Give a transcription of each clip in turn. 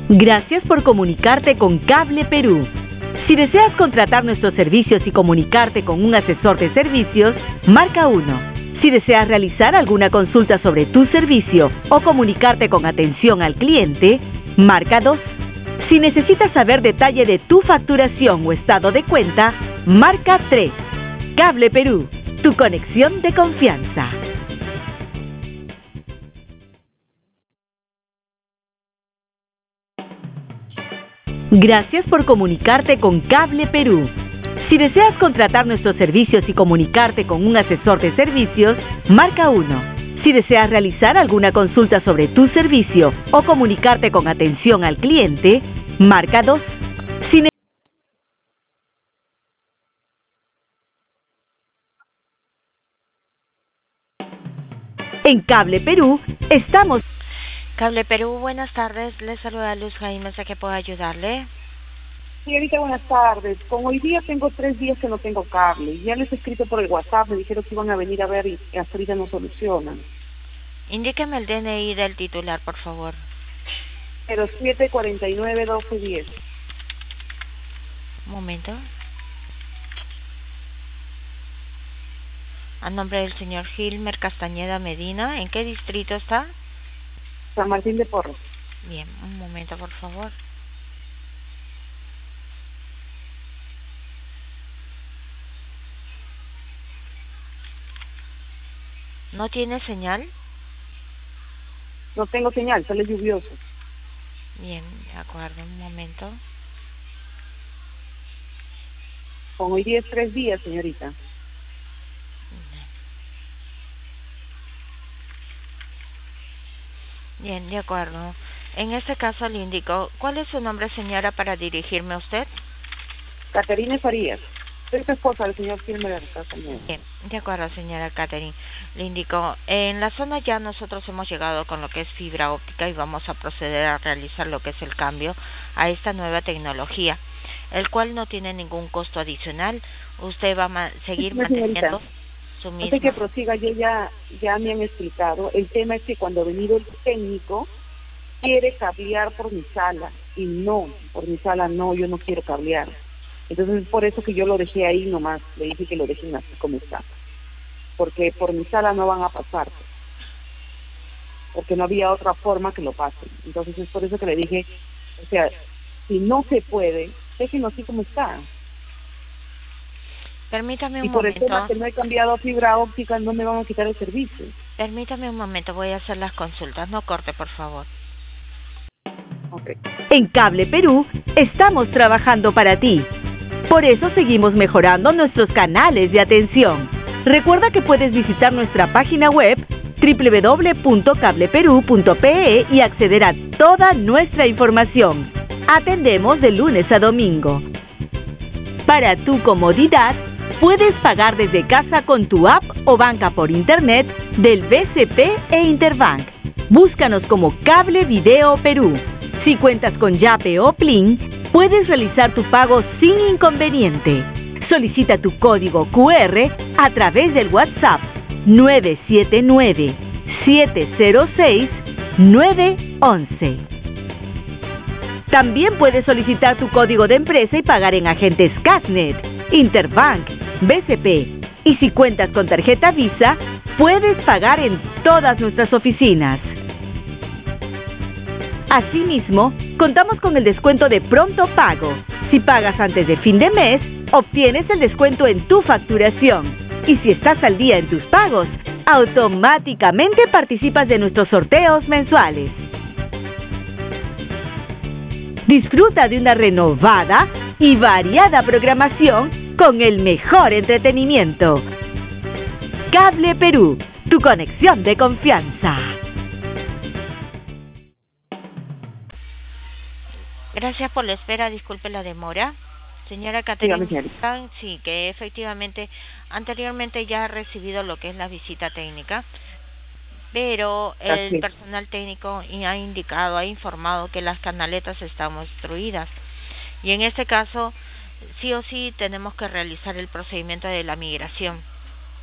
Gracias por comunicarte con Cable Perú. Si deseas contratar nuestros servicios y comunicarte con un asesor de servicios, marca 1. Si deseas realizar alguna consulta sobre tu servicio o comunicarte con atención al cliente, marca 2. Si necesitas saber detalle de tu facturación o estado de cuenta, marca 3. Cable Perú, tu conexión de confianza. Gracias por comunicarte con Cable Perú. Si deseas contratar nuestros servicios y comunicarte con un asesor de servicios, marca 1. Si deseas realizar alguna consulta sobre tu servicio o comunicarte con atención al cliente, marca 2. Si En Cable Perú estamos... Cable Perú, buenas tardes. Les saluda Luz Jaime, ¿a qué puedo ayudarle? Señorita, buenas tardes. Como hoy día tengo 3 días que no tengo cable. Ya les he escrito por el WhatsApp, me dijeron que iban a venir a ver y hasta ahorita no solucionan. Indíqueme el DNI del titular, por favor. 0749-1210. Un momento. A nombre del señor Gilmer Castañeda Medina, ¿en qué distrito está? San Martín de Porres. Bien, un momento, por favor. ¿No tiene señal? No tengo señal, sale lluvioso. Bien, de acuerdo, un momento. Como hoy día es 3 días, señorita. Bien, de acuerdo. En este caso le indico, ¿cuál es su nombre, señora, para dirigirme a usted? Caterina Farías. Soy su esposa del señor Gilmer Castañeda. Bien, de acuerdo, señora Catherine. Le indico, en la zona ya nosotros hemos llegado con lo que es fibra óptica y vamos a proceder a realizar lo que es el cambio a esta nueva tecnología, el cual no tiene ningún costo adicional. Usted va a seguir manteniendo su misma... Antes que prosiga, ya me han explicado. El tema es que cuando ha venido el técnico, quiere cablear por mi sala. Y no, por mi sala no, yo no quiero cablear. Entonces es por eso que yo lo dejé ahí nomás. Le dije que lo dejen así como está. Porque por mi sala no van a pasar. Porque no había otra forma que lo pasen. Entonces es por eso que le dije, o sea, si no se puede, déjenlo así como está. Permítame un y por momento. el tema que no he cambiado fibra óptica, no me van a quitar el servicio. Permítame un momento, voy a hacer las consultas. No corte, por favor. Okay. En Cable Perú estamos trabajando para ti. Por eso seguimos mejorando nuestros canales de atención. Recuerda que puedes visitar nuestra página web www.cableperú.pe y acceder a toda nuestra información. Atendemos de lunes a domingo. Para tu comodidad, puedes pagar desde casa con tu app o banca por internet del BCP e Interbank. Búscanos como Cable Video Perú. Si cuentas con Yape o Plin, puedes realizar tu pago sin inconveniente. Solicita tu código QR a través del WhatsApp 979-706-911. También puedes solicitar tu código de empresa y pagar en agentes Casnet, Interbank, BCP. Y si cuentas con tarjeta Visa, puedes pagar en todas nuestras oficinas. Asimismo, contamos con el descuento de pronto pago. Si pagas antes de fin de mes, obtienes el descuento en tu facturación. Y si estás al día en tus pagos, automáticamente participas de nuestros sorteos mensuales. Disfruta de una renovada y variada programación con el mejor entretenimiento. Cable Perú, tu conexión de confianza. Gracias por la espera, disculpe la demora. Señora Caterina, sí, que efectivamente anteriormente ya ha recibido lo que es la visita técnica, pero el personal técnico ha indicado, ha informado que las canaletas están obstruidas. Y en este caso, sí o sí tenemos que realizar el procedimiento de la migración.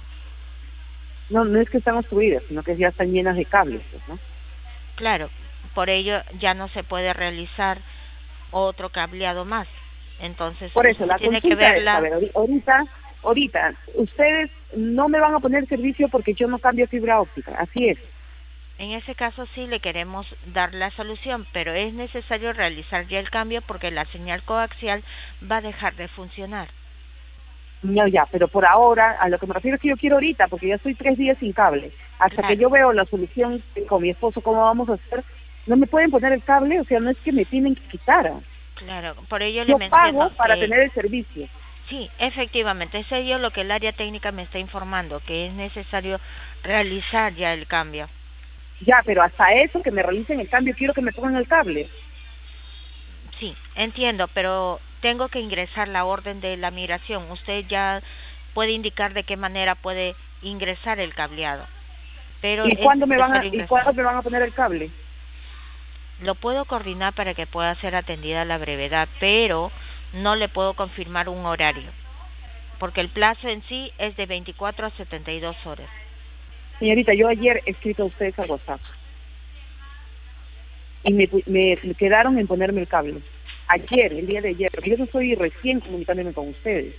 No, no es que están obstruidas, sino que ya están llenas de cables, ¿no? Claro, por ello ya no se puede realizar otro cableado más. Entonces, por eso la tiene consulta que verla. Es, a ver, ahorita, ustedes no me van a poner servicio porque yo no cambio fibra óptica, así es. En ese caso sí le queremos dar la solución, pero es necesario realizar ya el cambio porque la señal coaxial va a dejar de funcionar. No, ya, pero por ahora, a lo que me refiero es que yo quiero ahorita, porque ya estoy 3 días sin cable. Hasta Claro. que yo veo la solución con mi esposo, cómo vamos a hacer, no me pueden poner el cable, o sea, no es que me tienen que quitar. Claro, por ello Yo le menciono pago para que tener el servicio. sí, efectivamente, es ello lo que el área técnica me está informando, que es necesario realizar ya el cambio. Ya, pero hasta eso, que me realicen el cambio, quiero que me pongan el cable. Sí, entiendo, pero tengo que ingresar la orden de la migración. Usted ya puede indicar de qué manera puede ingresar el cableado. Pero ¿Y cuándo me van a poner el cable? Lo puedo coordinar para que pueda ser atendida a la brevedad, pero no le puedo confirmar un horario, porque el plazo en sí es de 24 a 72 horas. Señorita, yo ayer he escrito a ustedes al WhatsApp y me quedaron en ponerme el cable. Ayer, el día de ayer, porque yo no estoy recién comunicándome con ustedes.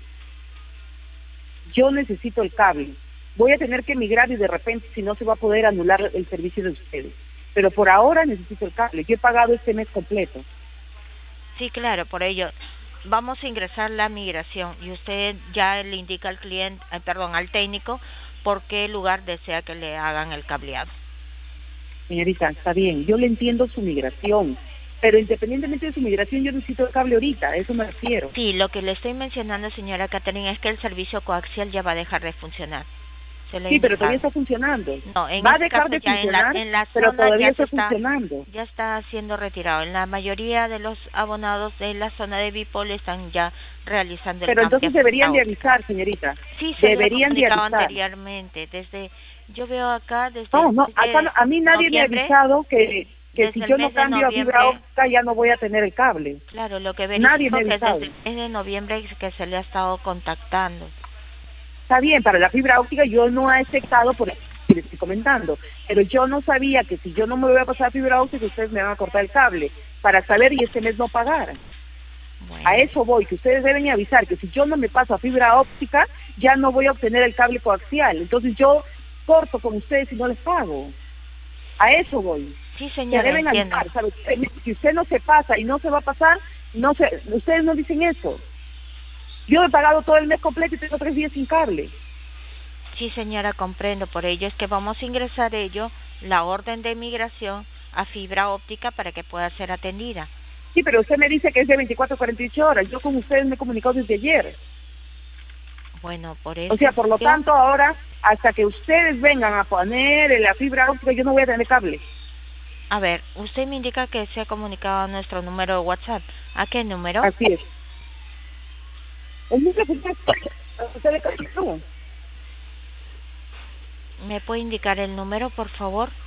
Yo necesito el cable. Voy a tener que migrar y de repente, si no, se va a poder anular el servicio de ustedes. Pero por ahora necesito el cable. Yo he pagado este mes completo. Sí, claro, por ello vamos a ingresar la migración y usted ya le indica al cliente, al técnico, por qué lugar desea que le hagan el cableado. Señorita, está bien, yo le entiendo su migración, pero independientemente de su migración, yo necesito el cable ahorita, a eso me refiero. Sí, lo que le estoy mencionando, señora Catherine, es que el servicio coaxial ya va a dejar de funcionar. Sí, pero todavía está funcionando. No, en va a este dejar caso de ya funcionar, en la pero zona todavía ya está funcionando. Ya está siendo retirado. En la mayoría de los abonados de la zona de Bipol están ya realizando el pero cambio. Entonces deberían de avisar, señorita. Sí, se deberían de avisar anteriormente. Yo veo acá desde acá a mí nadie me ha avisado que si yo no cambio a fibra óptica ya no voy a tener el cable. Claro, lo que nadie me ha verifico avisado. que desde el mes de noviembre que se le ha estado contactando. Está bien, para la fibra óptica yo no he aceptado por eso que les estoy comentando, pero yo no sabía que si yo no me voy a pasar a fibra óptica ustedes me van a cortar el cable para saber y este mes no pagar. Bueno. A eso voy, que ustedes deben avisar que si yo no me paso a fibra óptica ya no voy a obtener el cable coaxial, entonces yo corto con ustedes y no les pago. A eso voy. Sí, señora, que deben avisar, ¿sabes? Si usted no se pasa y no se va a pasar, ustedes no dicen eso. Yo he pagado todo el mes completo y tengo 3 días sin cable. Sí, señora, comprendo. Por ello es que vamos a ingresar la orden de migración a fibra óptica para que pueda ser atendida. Sí, pero usted me dice que es de 24 a 48 horas. Yo con ustedes me he comunicado desde ayer. Bueno, por eso... O sea, por lo tanto, ahora, hasta que ustedes vengan a poner la fibra óptica, yo no voy a tener cable. A ver, usted me indica que se ha comunicado a nuestro número de WhatsApp. ¿A qué número? Así es. El número que usted le comunicó. ¿Me puede indicar el número, por favor?